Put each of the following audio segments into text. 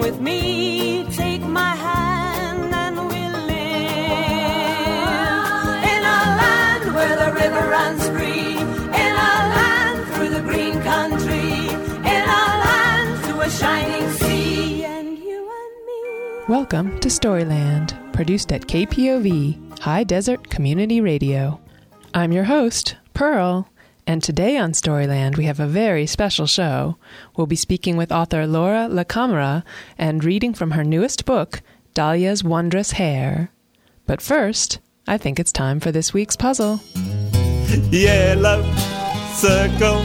with me, take my hand and we'll live in a land where the river runs free, in a land through the green country, in a land to a shining sea, and you and me. Welcome to Storyland, produced at KPOV, High Desert Community Radio. I'm your host, Pearl, and today on Storyland we have a very special show. We'll be speaking with author Laura LaCamera and reading from her newest book, Dahlia's Wondrous Hair. But first, I think it's time for this week's puzzle. Yellow circle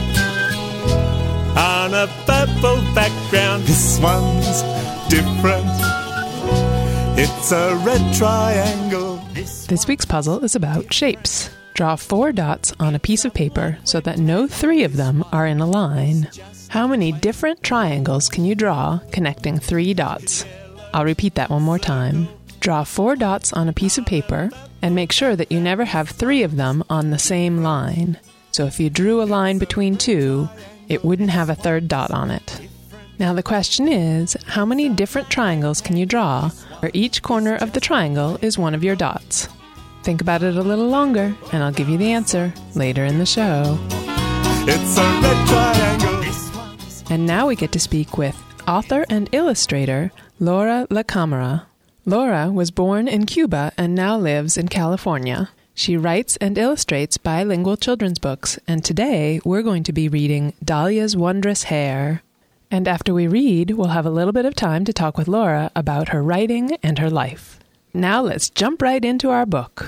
on a purple background. This one's different. It's a red triangle. This week's puzzle is about shapes. Draw 4 dots on a piece of paper so that no 3 of them are in a line. How many different triangles can you draw connecting 3 dots? I'll repeat that one more time. Draw 4 dots on a piece of paper and make sure that you never have 3 of them on the same line. So if you drew a line between 2, it wouldn't have a 3rd dot on it. Now the question is, how many different triangles can you draw where each corner of the triangle is one of your dots? Think about it a little longer, and I'll give you the answer later in the show. It's a red triangle. And now we get to speak with author and illustrator Laura LaCamera. Laura was born in Cuba and now lives in California. She writes and illustrates bilingual children's books, and today we're going to be reading Dahlia's Wondrous Hair. And after we read, we'll have a little bit of time to talk with Laura about her writing and her life. Now let's jump right into our book.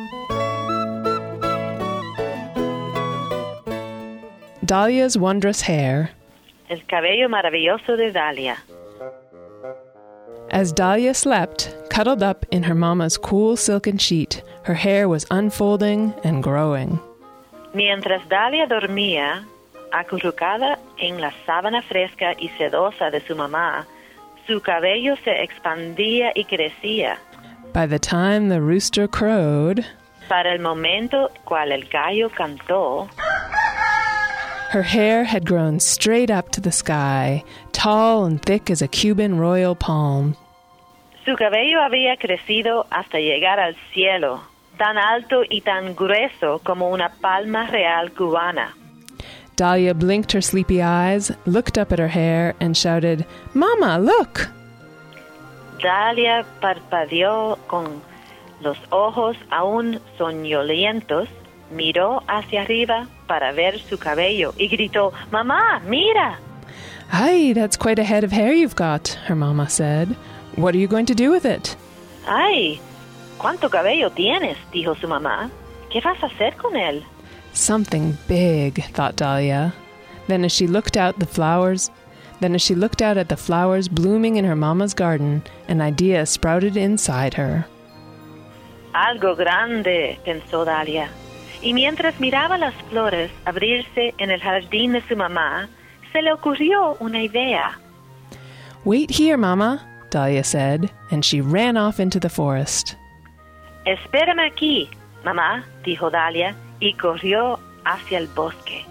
Dahlia's Wondrous Hair. El cabello maravilloso de Dahlia. As Dahlia slept, cuddled up in her mama's cool silken sheet, her hair was unfolding and growing. Mientras Dahlia dormía, acurrucada en la sábana fresca y sedosa de su mamá, su cabello se expandía y crecía. By the time the rooster crowed, para el momento cual el gallo cantó, her hair had grown straight up to the sky, tall and thick as a Cuban royal palm. Su cabello había crecido hasta llegar al cielo, tan alto y tan grueso como una palma real cubana. Dahlia blinked her sleepy eyes, looked up at her hair, and shouted, "Mama, look!" Dahlia parpadeó con los ojos aún soñolientos, miró hacia arriba para ver su cabello y gritó, "Mamá, mira!" "Ay, that's quite a head of hair you've got," her mama said. "What are you going to do with it?" "Ay, ¿cuánto cabello tienes?" dijo su mamá. "¿Qué vas a hacer con él?" Something big, thought Dahlia. Then as she looked out at the flowers blooming in her mama's garden, an idea sprouted inside her. Algo grande, pensó Dahlia. Y mientras miraba las flores abrirse en el jardín de su mamá, se le ocurrió una idea. "Wait here, Mama," Dahlia said, and she ran off into the forest. "Espérame aquí, mamá," dijo Dahlia, y corrió hacia el bosque.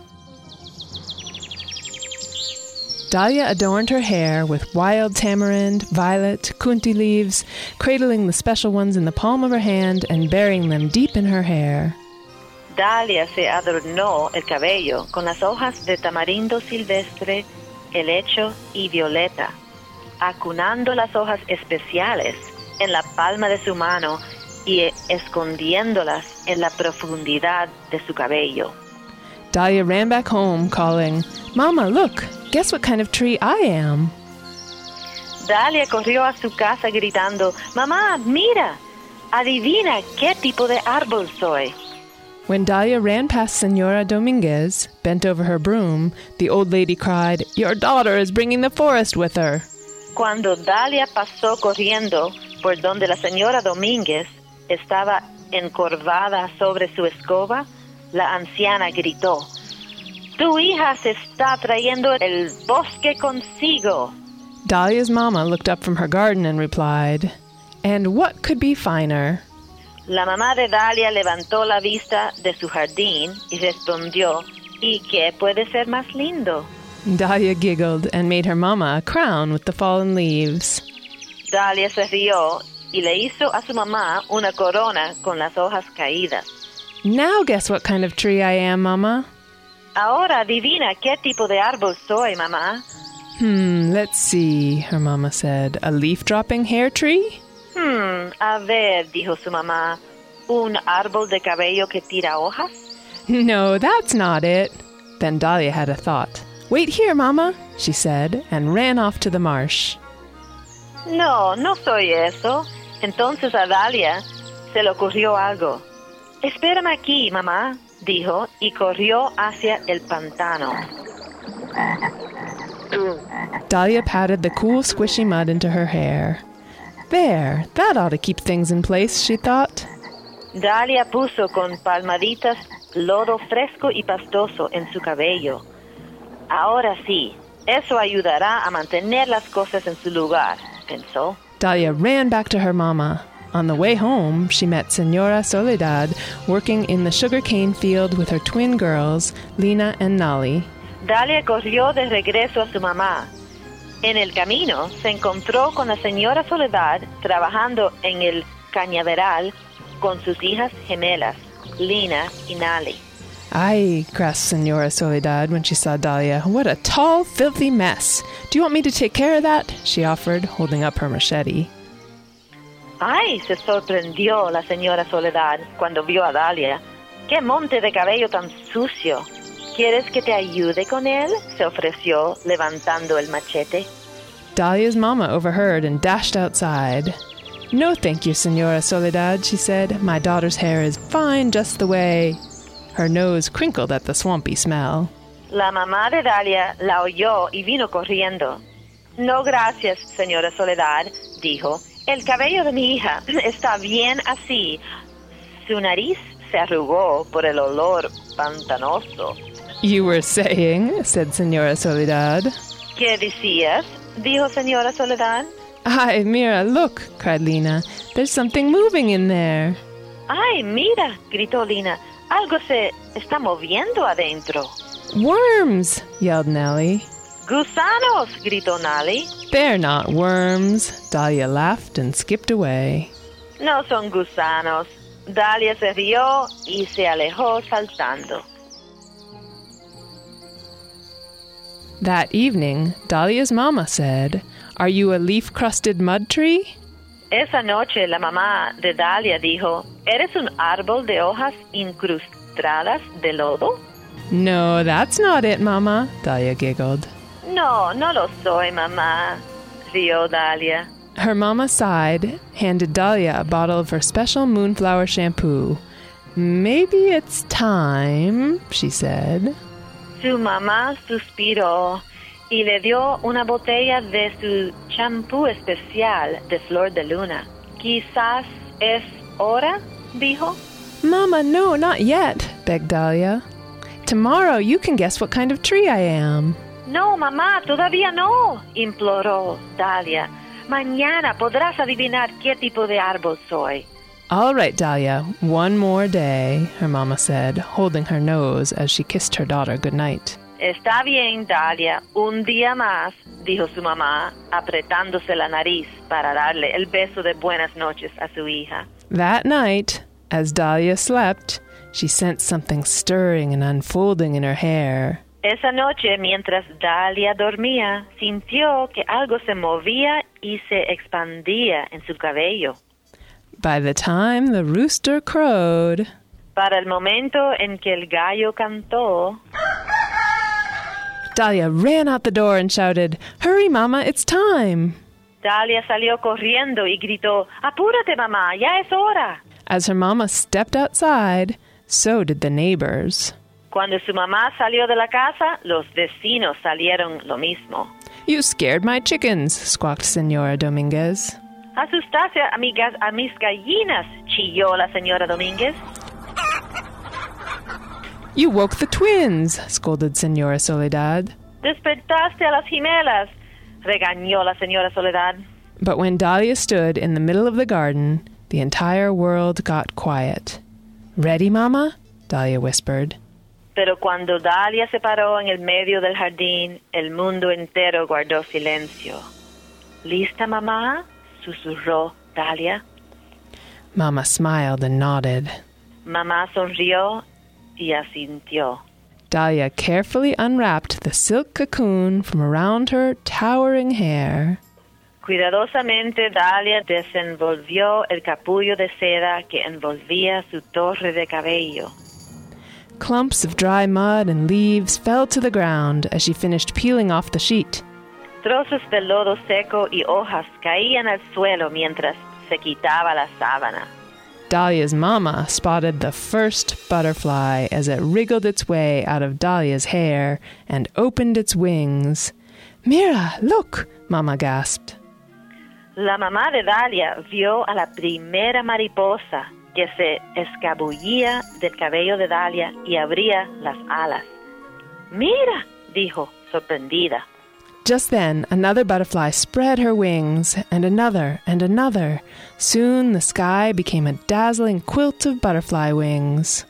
Dahlia adorned her hair with wild tamarind, violet, kunti leaves, cradling the special ones in the palm of her hand and burying them deep in her hair. Dahlia se adornó el cabello con las hojas de tamarindo silvestre, helecho y violeta, acunando las hojas especiales en la palma de su mano y escondiéndolas en la profundidad de su cabello. Dahlia ran back home, calling, "Mama, look! Guess what kind of tree I am?" Dahlia corrió a su casa gritando, "Mamá, mira! Adivina qué tipo de árbol soy." When Dahlia ran past Senora Dominguez, bent over her broom, the old lady cried, "Your daughter is bringing the forest with her." Cuando Dahlia pasó corriendo por donde la señora Domínguez estaba encorvada sobre su escoba, la anciana gritó, "Tu hija se está trayendo el bosque consigo." Dahlia's mama looked up from her garden and replied, "And what could be finer?" La mamá de Dahlia levantó la vista de su jardín y respondió, "¿Y qué puede ser más lindo?" Dahlia giggled and made her mama a crown with the fallen leaves. Dahlia se rió y le hizo a su mamá una corona con las hojas caídas. Now guess what kind of tree I am, Mama? Ahora adivina qué tipo de árbol soy, mamá. Let's see, her mama said. A leaf-dropping hair tree? A ver, dijo su mamá. ¿Un árbol de cabello que tira hojas? No, that's not it. Then Dahlia had a thought. Wait here, Mama, she said, and ran off to the marsh. No, no soy eso. Entonces a Dahlia se le ocurrió algo. Espérame aquí, mamá, dijo, y corrió hacia el pantano. Dahlia patted the cool, squishy mud into her hair. There, that ought to keep things in place, she thought. Dahlia puso con palmaditas lodo fresco y pastoso en su cabello. Ahora sí, eso ayudará a mantener las cosas en su lugar, pensó. Dahlia ran back to her mama. On the way home, she met Señora Soledad working in the sugarcane field with her twin girls, Lina and Nali. Dahlia corrió de regreso a su mamá. En el camino se encontró con la señora Soledad trabajando en el cañaveral con sus hijas gemelas, Lina y Nali. Ay, grasped Señora Soledad when she saw Dahlia. What a tall, filthy mess. Do you want me to take care of that? She offered, holding up her machete. Ay, se sorprendió la señora Soledad cuando vio a Dahlia. ¡Qué monte de cabello tan sucio! ¿Quieres que te ayude con él? Se ofreció, levantando el machete. Dahlia's mama overheard and dashed outside. No, thank you, Señora Soledad, she said. My daughter's hair is fine just the way. Her nose crinkled at the swampy smell. La mamá de Dahlia la oyó y vino corriendo. No, gracias, señora Soledad, dijo. El cabello de mi hija está bien así. Su nariz se arrugó por el olor pantanoso. You were saying, said Señora Soledad. ¿Qué decías? Dijo señora Soledad. Ay, mira, look, cried Lina. There's something moving in there. Ay, mira, gritó Lina. Algo se está moviendo adentro. Worms, yelled Nellie. Gusanos, gritó Nali. They're not worms. Dahlia laughed and skipped away. No son gusanos. Dahlia se rió y se alejó saltando. That evening, Dahlia's mama said, Are you a leaf-crusted mud tree? Esa noche la mamá de Dahlia dijo, ¿Eres un árbol de hojas incrustadas de lodo? No, that's not it, Mama, Dahlia giggled. No, no lo soy, mamá, rió Dahlia. Her mama sighed, handed Dahlia a bottle of her special moonflower shampoo. Maybe it's time, she said. Su mamá suspiró y le dio una botella de su champú especial de flor de luna. Quizás es hora, dijo. Mama, no, not yet, begged Dahlia. Tomorrow you can guess what kind of tree I am. No, mamá, todavía no, imploró Dahlia. Mañana podrás adivinar qué tipo de árbol soy. All right, Dahlia, one more day, her mama said, holding her nose as she kissed her daughter goodnight. Está bien, Dahlia, un día más, dijo su mamá, apretándose la nariz para darle el beso de buenas noches a su hija. That night, as Dahlia slept, she sensed something stirring and unfolding in her hair. Esa noche, mientras Dahlia dormía, sintió que algo se movía y se expandía en su cabello. By the time the rooster crowed, para el momento en que el gallo cantó, Dahlia ran out the door and shouted, Hurry, Mama, it's time! Dahlia salió corriendo y gritó, Apúrate, mamá, ya es hora. As her mama stepped outside, so did the neighbors. Cuando su mamá salió de la casa, los vecinos salieron lo mismo. You scared my chickens, squawked Señora Dominguez. Asustaste a mis gallinas, chilló la señora Domínguez. You woke the twins, scolded Señora Soledad. Despertaste a las gemelas, regañó la señora Soledad. But when Dahlia stood in the middle of the garden, the entire world got quiet. Ready, Mama? Dahlia whispered. Pero cuando Dahlia se paró en el medio del jardín, el mundo entero guardó silencio. ¿Lista, mamá?, susurró Dahlia. Mama smiled and nodded. Mamá sonrió y asintió. Dahlia carefully unwrapped the silk cocoon from around her towering hair. Cuidadosamente, Dahlia desenvolvió el capullo de seda que envolvía su torre de cabello. Clumps of dry mud and leaves fell to the ground as she finished peeling off the sheet. Trozos de lodo seco y hojas caían al suelo mientras se quitaba la sábana. Dahlia's mama spotted the first butterfly as it wriggled its way out of Dahlia's hair and opened its wings. "Mira, look!" Mama gasped. La mamá de Dahlia vio a la primera mariposa que se escabullía del cabello de Dahlia y abría las alas. "Mira", dijo, sorprendida. Just then, another butterfly spread her wings, and another, and another. Soon the sky became a dazzling quilt of butterfly wings.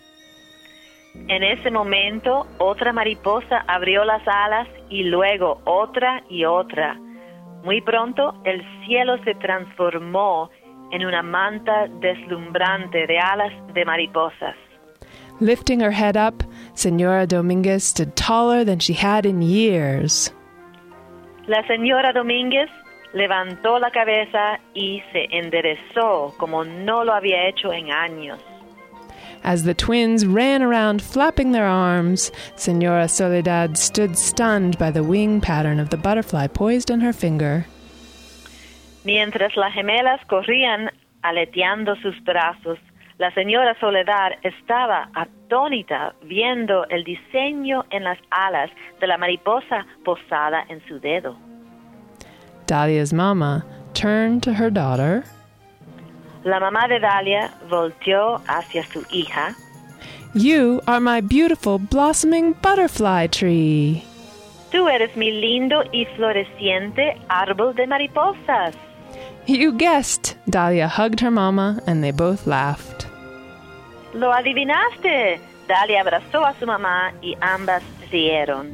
En ese momento, otra mariposa abrió las alas y luego otra y otra. Muy pronto, el cielo se transformó en una manta deslumbrante de alas de mariposas. Lifting her head up, Señora Dominguez stood taller than she had in years. La señora Domínguez levantó la cabeza y se enderezó como no lo había hecho en años. As the twins ran around flapping their arms, Señora Soledad stood stunned by the wing pattern of the butterfly poised on her finger. Mientras las gemelas corrían aleteando sus brazos, la señora Soledad estaba atónita viendo el diseño en las alas de la mariposa posada en su dedo. Dahlia's mama turned to her daughter. La mamá de Dahlia volteó hacia su hija. "You are my beautiful blossoming butterfly tree." Tú eres mi lindo y floreciente árbol de mariposas. "You guessed." Dahlia hugged her mama, and they both laughed. Lo adivinaste. Dahlia abrazó a su mamá y ambas rieron.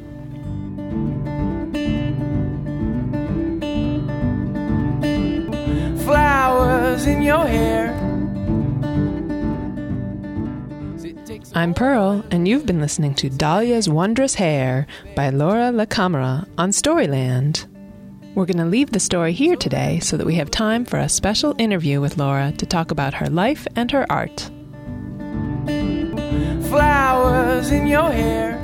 Flowers in your hair. I'm Pearl, and you've been listening to Dahlia's Wondrous Hair by Laura La Camera on Storyland. We're going to leave the story here today so that we have time for a special interview with Laura to talk about her life and her art. Flowers in your hair.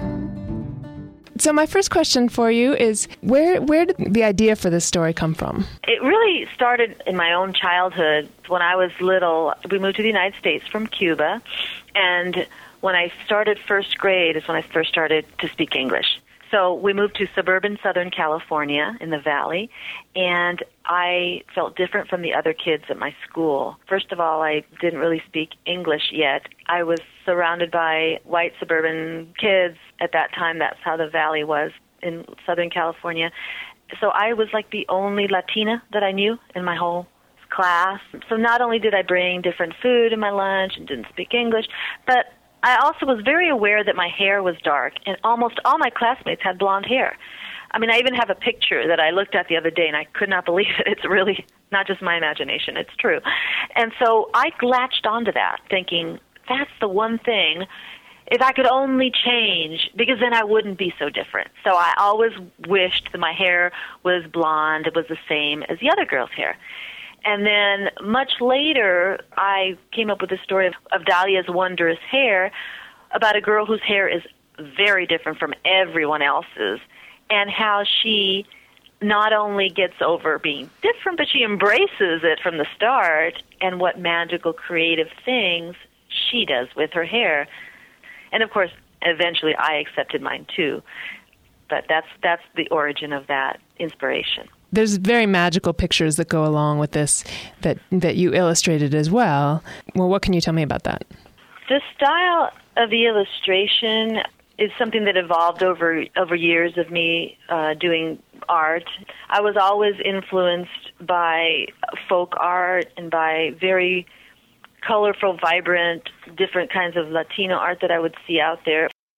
So my first question for you is, where did the idea for this story come from? It really started in my own childhood. When I was little, we moved to the United States from Cuba, and when I started first grade is when I first started to speak English. So we moved to suburban Southern California in the Valley, and I felt different from the other kids at my school. First of all, I didn't really speak English yet. I was surrounded by white suburban kids. At that time, that's how the Valley was in Southern California. So I was like the only Latina that I knew in my whole class. So not only did I bring different food in my lunch and didn't speak English, but I also was very aware that my hair was dark, and almost all my classmates had blonde hair. I mean, I even have a picture that I looked at the other day, and I could not believe it. It's really not just my imagination. It's true. And so I latched onto that, thinking, that's the one thing, if I could only change, because then I wouldn't be so different. So I always wished that my hair was blonde. It was the same as the other girls' hair. And then much later, I came up with the story of Dahlia's Wondrous Hair, about a girl whose hair is very different from everyone else's, and how she not only gets over being different, but she embraces it from the start, and what magical creative things she does with her hair. And of course, eventually I accepted mine too. But that's the origin of that inspiration. There's very magical pictures that go along with this that you illustrated as well. Well, what can you tell me about that? The style of the illustration is something that evolved over years of me doing art. I was always influenced by folk art and by very colorful, vibrant, different kinds of Latino art that I would see out there.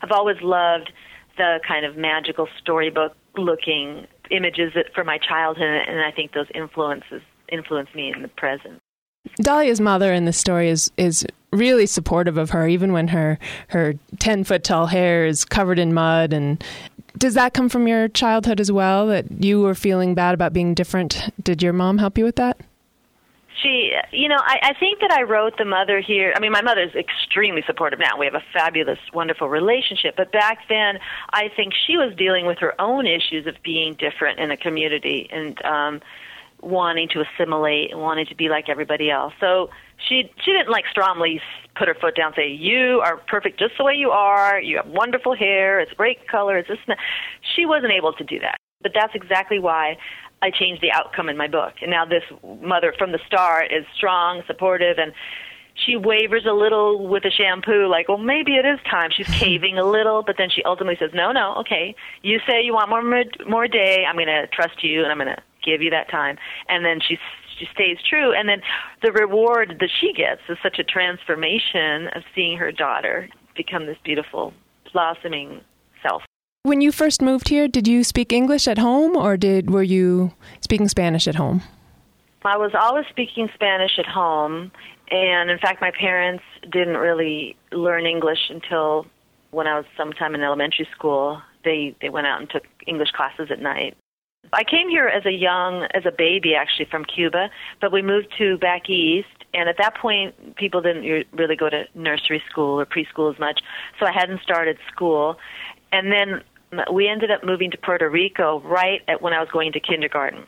I've always loved the kind of magical storybook-looking images from my childhood, and I think those influence me in the present. Dahlia's mother in the story is really supportive of her, even when her 10-foot-tall hair is covered in mud. And does that come from your childhood as well, that you were feeling bad about being different? Did your mom help you with that? She, I think that I wrote the mother here. I mean, my mother's extremely supportive now. We have a fabulous, wonderful relationship. But back then, I think she was dealing with her own issues of being different in a community and wanting to assimilate and wanting to be like everybody else. So she didn't strongly put her foot down and say, you are perfect just the way you are. You have wonderful hair. It's great color. It's this and that. She wasn't able to do that. But that's exactly why I changed the outcome in my book. And now this mother from the start is strong, supportive, and she wavers a little with the shampoo, like, well, maybe it is time. She's caving a little, but then she ultimately says, no, okay, you say you want more day. I'm going to trust you, and I'm going to give you that time. And then she stays true. And then the reward that she gets is such a transformation of seeing her daughter become this beautiful, blossoming self. When you first moved here, did you speak English at home, or were you speaking Spanish at home? I was always speaking Spanish at home, and in fact, my parents didn't really learn English until when I was sometime in elementary school. They went out and took English classes at night. I came here as a baby, actually, from Cuba, but we moved back east, and at that point, people didn't really go to nursery school or preschool as much, so I hadn't started school. And then we ended up moving to Puerto Rico right when I was going to kindergarten.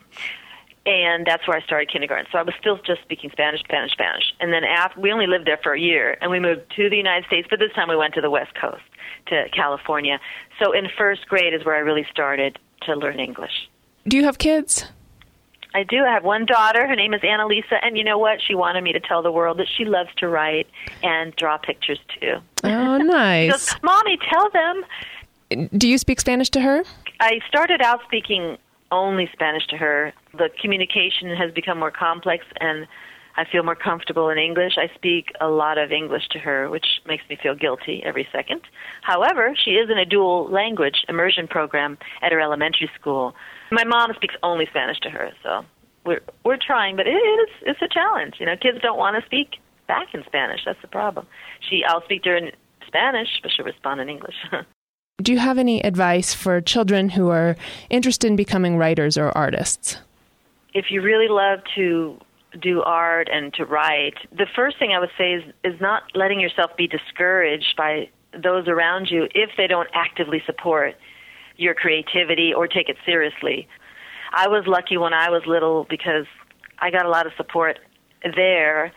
And that's where I started kindergarten. So I was still just speaking Spanish. And then we only lived there for a year, and we moved to the United States, but this time we went to the West Coast, to California. So in first grade is where I really started to learn English. Do you have kids? I do. I have one daughter. Her name is Annalisa, and you know what? She wanted me to tell the world that she loves to write and draw pictures, too. Oh, nice. She goes, Mommy, tell them. Do you speak Spanish to her? I started out speaking only Spanish to her. The communication has become more complex, and I feel more comfortable in English. I speak a lot of English to her, which makes me feel guilty every second. However, she is in a dual language immersion program at her elementary school. My mom speaks only Spanish to her, so we're trying, but it's a challenge. Kids don't want to speak back in Spanish. That's the problem. I'll speak to her in Spanish, but she'll respond in English. Do you have any advice for children who are interested in becoming writers or artists? If you really love to do art and to write, the first thing I would say is not letting yourself be discouraged by those around you if they don't actively support your creativity or take it seriously. I was lucky when I was little because I got a lot of support there.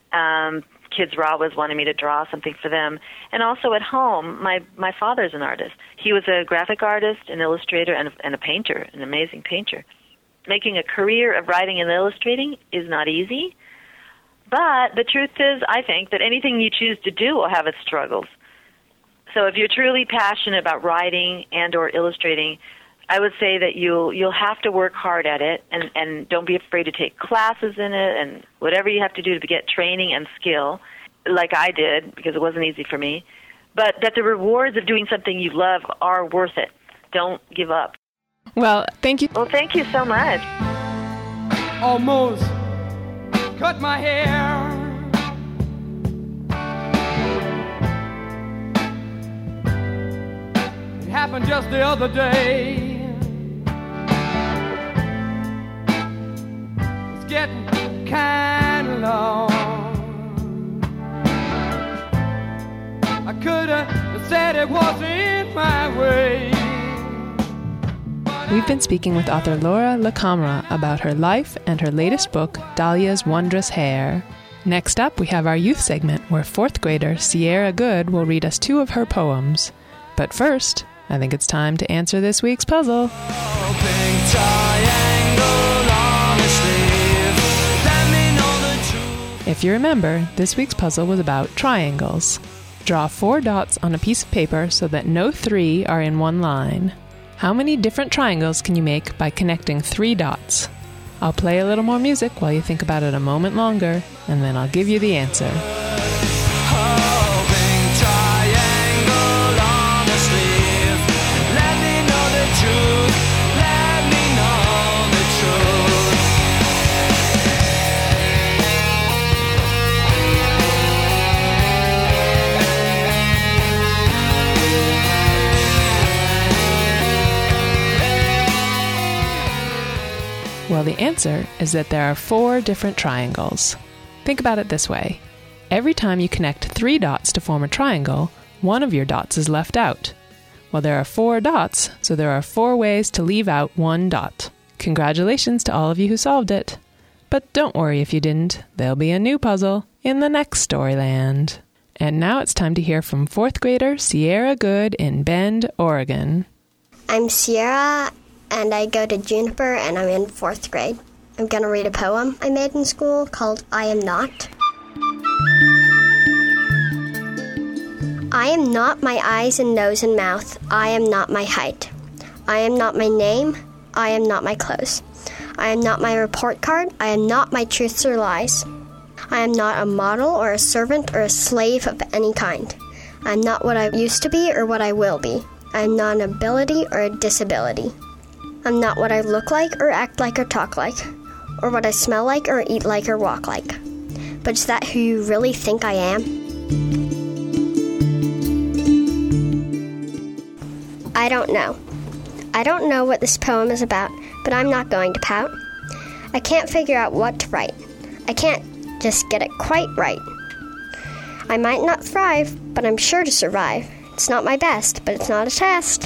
Kids were always wanting me to draw something for them. And also at home, my father's an artist. He was a graphic artist, an illustrator, and a painter, an amazing painter. Making a career of writing and illustrating is not easy, but the truth is, I think, that anything you choose to do will have its struggles. So if you're truly passionate about writing and or illustrating, I would say that you'll have to work hard at it, and don't be afraid to take classes in it and whatever you have to do to get training and skill, like I did, because it wasn't easy for me, but that the rewards of doing something you love are worth it. Don't give up. Well, thank you. Well, thank you so much. Almost cut my hair. It happened just the other day. It's getting kind of long. I could have said it wasn't my way. We've been speaking with author Laura LaCamera about her life and her latest book, Dahlia's Wondrous Hair. Next up, we have our youth segment where fourth grader Sierra Good will read us 2 of her poems. But first, I think it's time to answer this week's puzzle. If you remember, this week's puzzle was about triangles. Draw 4 dots on a piece of paper so that no 3 are in one line. How many different triangles can you make by connecting 3 dots? I'll play a little more music while you think about it a moment longer, and then I'll give you the answer. Well, the answer is that there are 4 different triangles. Think about it this way. Every time you connect 3 dots to form a triangle, one of your dots is left out. Well, there are 4 dots, so there are 4 ways to leave out 1 dot. Congratulations to all of you who solved it. But don't worry if you didn't. There'll be a new puzzle in the next Storyland. And now it's time to hear from 4th grader Sierra Good in Bend, Oregon. I'm Sierra, and I go to Juniper, and I'm in 4th grade. I'm going to read a poem I made in school called I Am Not. I am not my eyes and nose and mouth. I am not my height. I am not my name. I am not my clothes. I am not my report card. I am not my truths or lies. I am not a model or a servant or a slave of any kind. I am not what I used to be or what I will be. I am not an ability or a disability. I'm not what I look like or act like or talk like, or what I smell like or eat like or walk like. But is that who you really think I am? I don't know. I don't know what this poem is about, but I'm not going to pout. I can't figure out what to write. I can't just get it quite right. I might not thrive, but I'm sure to survive. It's not my best, but it's not a test.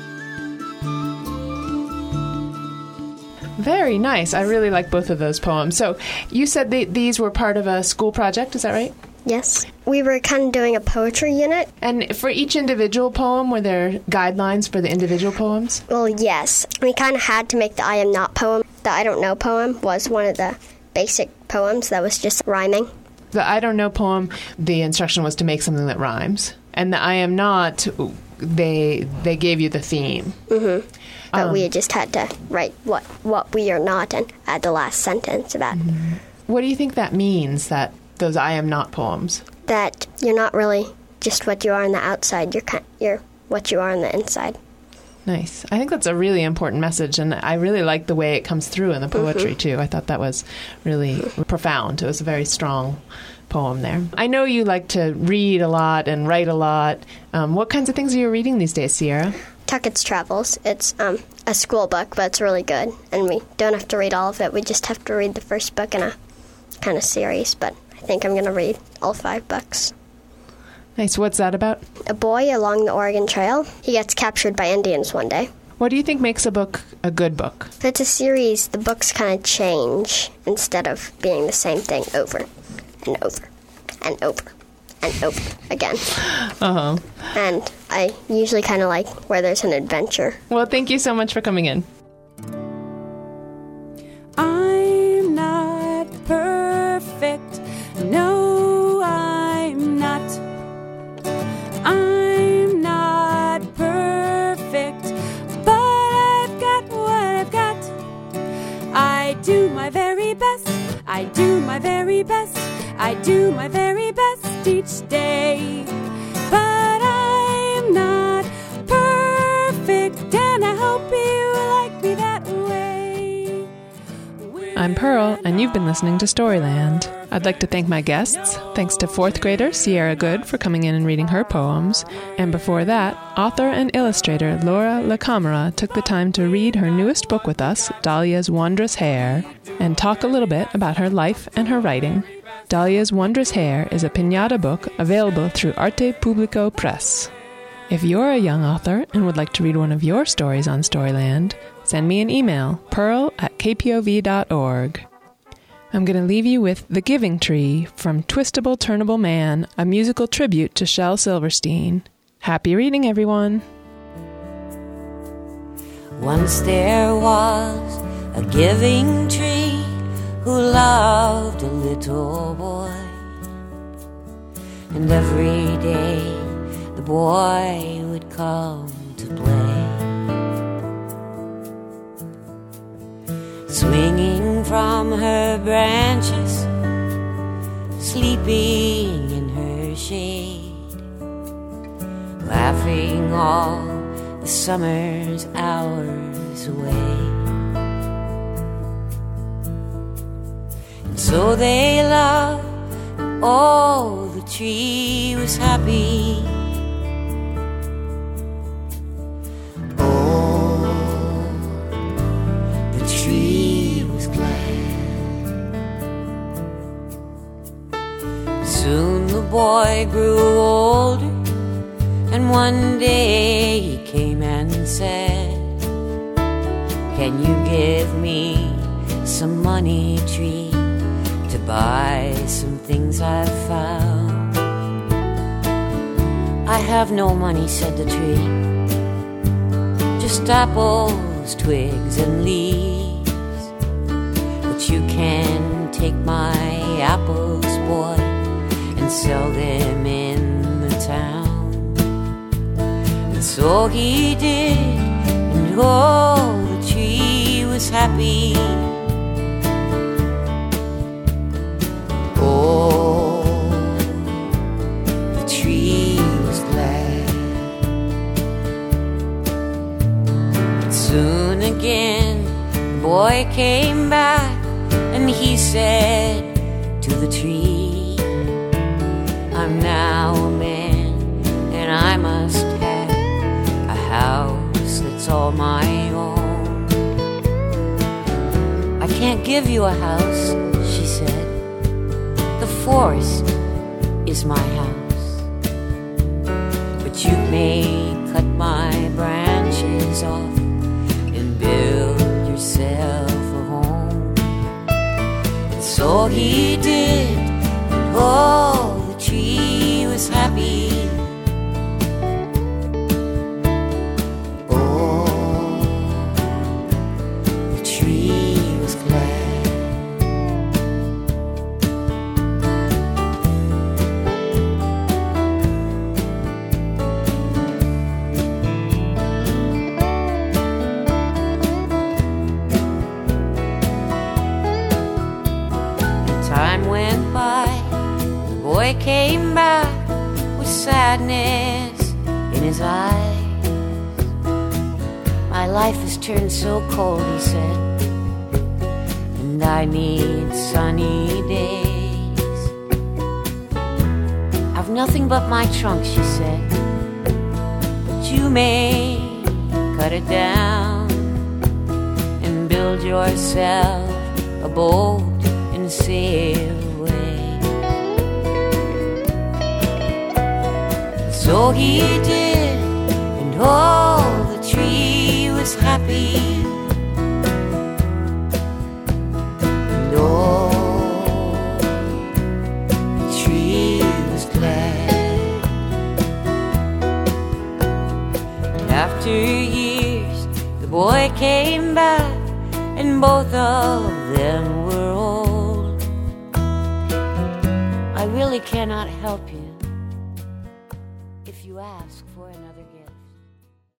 Very nice. I really like both of those poems. So you said these were part of a school project, is that right? Yes. We were kind of doing a poetry unit. And for each individual poem, were there guidelines for the individual poems? Well, yes. We kind of had to make the I Am Not poem. The I Don't Know poem was one of the basic poems that was just rhyming. The I Don't Know poem, the instruction was to make something that rhymes. And the I Am Not, they gave you the theme. Mm-hmm. But we just had to write what we are not and add the last sentence about. Mm-hmm. What do you think that means, that those I Am Not poems? That you're not really just what you are on the outside. You're what you are on the inside. Nice. I think that's a really important message, and I really like the way it comes through in the poetry, too. I thought that was really profound. It was a very strong poem there. I know you like to read a lot and write a lot. What kinds of things are you reading these days, Sierra? Tuckett's Travels. It's a school book, but it's really good, and we don't have to read all of it. We just have to read the first book in a kind of series, but I think I'm going to read all 5 books. Nice. What's that about? A boy along the Oregon Trail. He gets captured by Indians one day. What do you think makes a book a good book? If it's a series, the books kind of change instead of being the same thing over and over and over and over again. Uh-huh. And I usually kind of like where there's an adventure. Well, thank you so much for coming in. I'm not perfect. No, I'm not. I'm not perfect, but I've got what I've got. I do my very best. I do my very best. I do my very best each day. But I'm not perfect, and I hope you like me that way. I'm Pearl, and you've been listening to Storyland. I'd like to thank my guests. Thanks to 4th grader Sierra Good for coming in and reading her poems. And before that, author and illustrator Laura LaCamera took the time to read her newest book with us, Dahlia's Wondrous Hair, and talk a little bit about her life and her writing. Dahlia's Wondrous Hair is a piñata book available through Arte Publico Press. If you're a young author and would like to read one of your stories on Storyland, send me an email, pearl@kpov.org. I'm going to leave you with The Giving Tree from Twistable Turnable Man, a musical tribute to Shel Silverstein. Happy reading, everyone! Once there was a giving tree who loved a little boy, and every day the boy would come to play, swinging from her branches, sleeping in her shade, laughing all the summer's hours away. And so they loved, oh, the tree was happy. Oh, the tree was Soon the boy grew older, and one day he came and said, "Can you give me some money, tree, to buy some things I've found?" "I have no money," said the tree, "just apples, twigs, and leaves. But you can take my apples, boy, and sell them in the town." And so he did, and oh, the tree was happy. Oh, the tree was glad. But soon again, the boy came back, and he said to the tree, "I'm now a man, and I must have a house that's all my own." "I can't give you a house," she said. "The forest is my house, but you may cut my branches off and build yourself a home." And so he did, and oh, the tree was happy. Oh, the tree was glad. Time went by, the boy came back with sadness in his eyes. "My life has turned so cold," he said, "and I need sunny days." "I've nothing but my trunk," she said, "but you may cut it down and build yourself a boat and sail away." So he did, and oh, the tree was happy. And oh, the tree was glad. And after years, the boy came back, and both of them were old. "I really cannot help you,"